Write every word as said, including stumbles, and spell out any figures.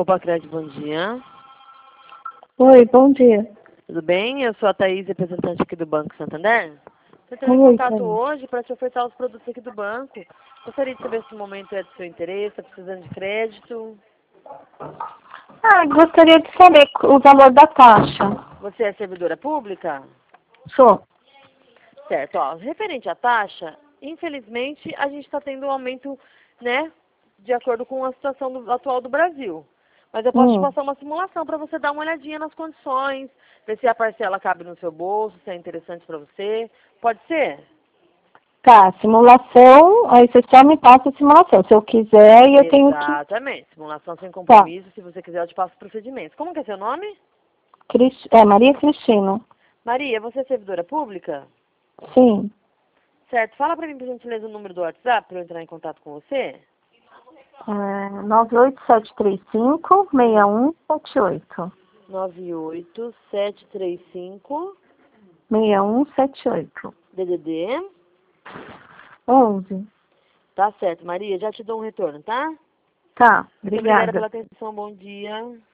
Poupa Crédito, bom dia. Oi, bom dia. Tudo bem? Eu sou a Thaís, representante aqui do Banco Santander. Estou entrando em Oi, contato Thaís. hoje para te ofertar os produtos aqui do banco. Gostaria de saber se o momento é do seu interesse, está precisando de crédito. Ah, gostaria de saber o valor da taxa. Você é servidora pública? Sou. Certo, ó, referente à taxa, infelizmente a gente está tendo um aumento, né, de acordo com a situação do- atual do Brasil. Mas eu posso te Hum. passar uma simulação para você dar uma olhadinha nas condições, ver se a parcela cabe no seu bolso, se é interessante para você. Pode ser? Tá, simulação, aí você só me passa a simulação. Se eu quiser, eu tenho que... Exatamente. Simulação sem Tá. compromisso. Se você quiser, eu te passo os procedimentos. Como que é seu nome? Cris- É, Maria Cristina. Maria, você é servidora pública? Sim. Certo. Fala para mim, por gentileza, o número do WhatsApp para eu entrar em contato com você. É, nove oito sete três cinco, seis um sete oito. nove oito sete três cinco seis um sete oito. D D D. onze. Tá certo, Maria. Já te dou um retorno, tá? Tá, Muito obrigada obrigada. pela atenção. Bom dia.